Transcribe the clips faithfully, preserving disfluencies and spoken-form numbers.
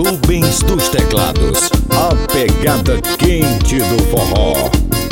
Rubens dos teclados, a pegada quente do forró.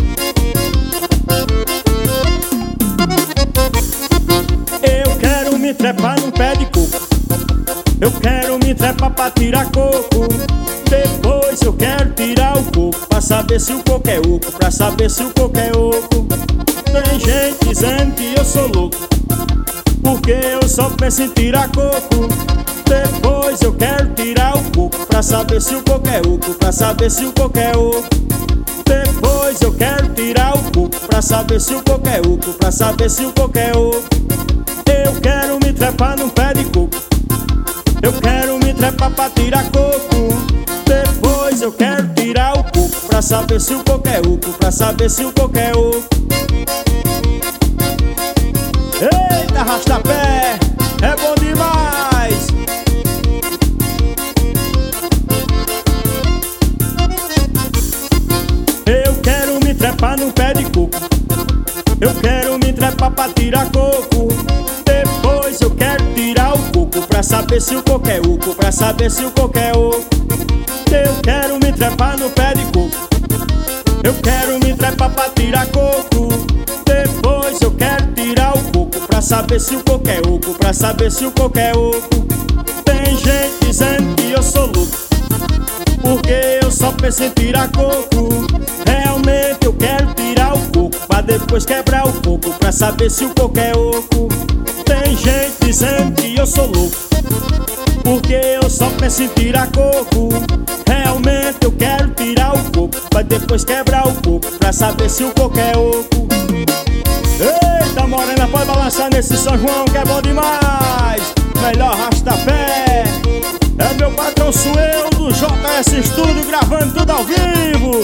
Eu quero me trepar num pé de coco, eu quero me trepar pra tirar coco. Depois eu quero tirar o coco, pra saber se o coco é oco, pra saber se o coco é oco. Tem gente dizendo que eu sou louco, porque eu só penso em tirar coco. Depois eu quero tirar o coco, pra saber se o coco é oco, pra saber se o coco é oco. Depois eu quero tirar o coco, pra saber se o coco é oco, pra saber se o coco é oco. Eu quero me trepar num pé de coco, eu quero me trepar pra tirar coco. Depois eu quero tirar o coco, pra saber se o coco é oco, pra saber se o coco é oco. Eita, arrasta-pé, é bom demais. Eu quero me trepar no pé de coco, eu quero me trepar pra tirar coco. Depois eu quero tirar o coco, pra saber se o coco é oco, pra saber se o coco é oco. Eu quero me trepar no pé de coco, eu quero me trepar pra tirar coco. Depois eu quero tirar o coco, pra saber se o coco é oco, pra saber se o coco é oco. Tem gente dizendo que eu sou louco, porque eu só penso em tirar coco. Realmente eu quero tirar o coco, pra depois quebrar o coco, pra saber se o coco é oco. Tem gente dizendo que eu sou louco, porque eu só penso em tirar coco. Realmente eu quero tirar o coco, pra depois quebrar o coco, pra saber se o coco é oco. Eita, morena, pode balançar nesse São João que é bom demais. Melhor arrasta-pé, é meu patrão Suel do J S Studio, gravando tudo ao vivo.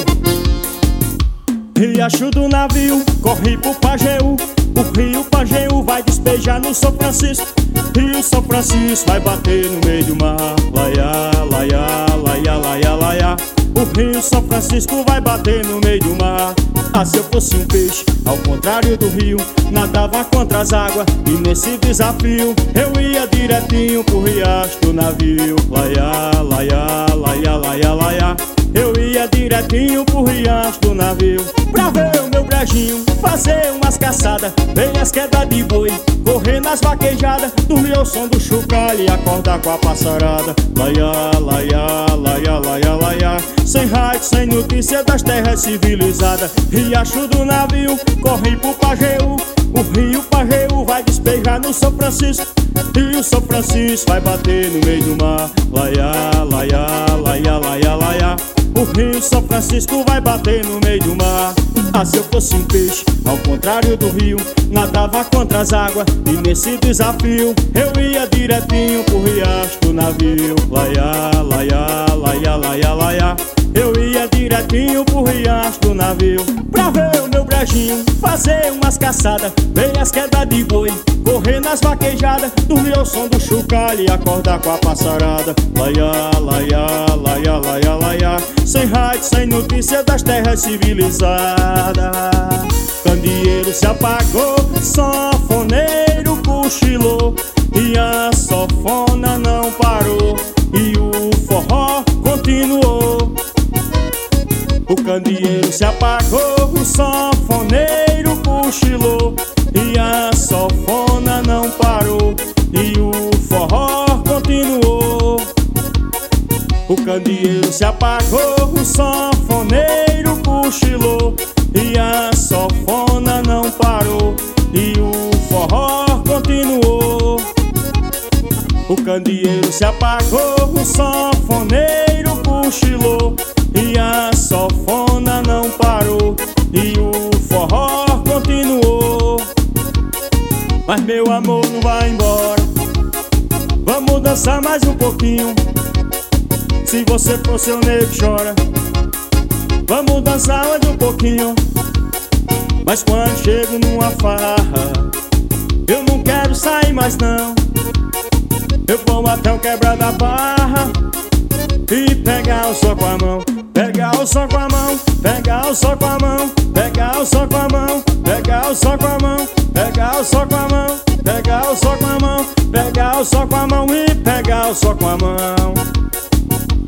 Riacho do navio, corre pro Pajeú, o rio Pajeú vai despejar no São Francisco. Rio São Francisco vai bater no meio do mar. Laiá, laiá, laiá, laiá, laiá. O rio São Francisco vai bater no meio do mar. Ah, se eu fosse um peixe, ao contrário do rio, nadava contra as águas, e nesse desafio eu ia direitinho pro riacho do navio. Laiá, laiá, laiá, laiá, laiá. Eu ia direitinho pro riacho do navio, pra ver o meu brejinho fazer umas caçadas, bem as quedas de boi, correr nas vaquejadas, dormir ao som do chocalho e acordar com a passarada. Laiá, laiá, laiá, laiá, laiá. Sem raio, sem notícia das terras civilizadas. Riacho do navio, corre pro Pajeú, o rio Pajeú vai despejar no São Francisco. Rio São Francisco vai bater no meio do mar. Laiá, laiá, laiá, laiá, laiá. O rio São Francisco vai bater no meio do mar. Ah, se eu fosse um peixe, ao contrário do rio, nadava contra as águas, e nesse desafio eu ia direitinho pro riacho do navio. Laiá, laiá, laiá, laiá, laiá. Eu ia direitinho pro riacho do navio, pra ver o meu brejinho fazer umas caçadas, bem as quedas de boi, correr nas vaquejadas, dormir ao som do chocalho e acordar com a passarada. Laiá, laiá, laiá, laiá, laiá. Sem raio, sem notícia das terras civilizadas. Candeeiro se apagou, sanfoneiro cochilou, e a sanfona não parou, e o forró continuou. O candeeiro se apagou, o sanfoneiro cochilou, e a sanfona não parou, e o forró continuou. O candeeiro se apagou, o sanfoneiro cochilou, e a sanfona não parou, e o forró continuou. O candeeiro se apagou, o sanfoneiro cochilou, e a sanfona não parou, e o forró continuou. Mas meu amor não vai embora, vamos dançar mais um pouquinho. Se você for seu nego chora, vamos dançar mais um pouquinho. Mas quando chego numa farra, eu não quero sair mais não. Eu vou até o quebra da barra e pegar o sol com a mão, pegar o sol com a mão, pegar o sol com a mão, pegar o sol com a mão, pegar o sol com a mão, pegar o sol com a mão, pegar o sol com a mão, pegar o sol com a mão e pegar o sol com a mão.